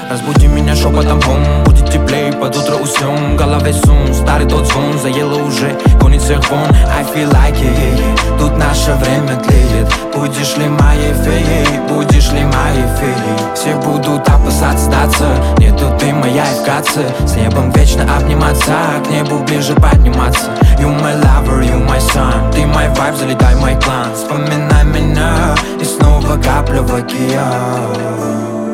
Разбуди меня шепотом, будет теплее, под утро уснем. В голове сум, старый тот звон, заело уже, гонит всех вон. I feel like it, тут наше время тлеет. Будешь ли моей феей, будешь ли моей феей? Все будут опасаться сдаться, нету ты моя и в каце. С небом вечно обниматься, к небу ближе подниматься. You my lover, you my sun, ты мой вайб, залетай в мой клан. Вспоминай меня, и снова капля в океан.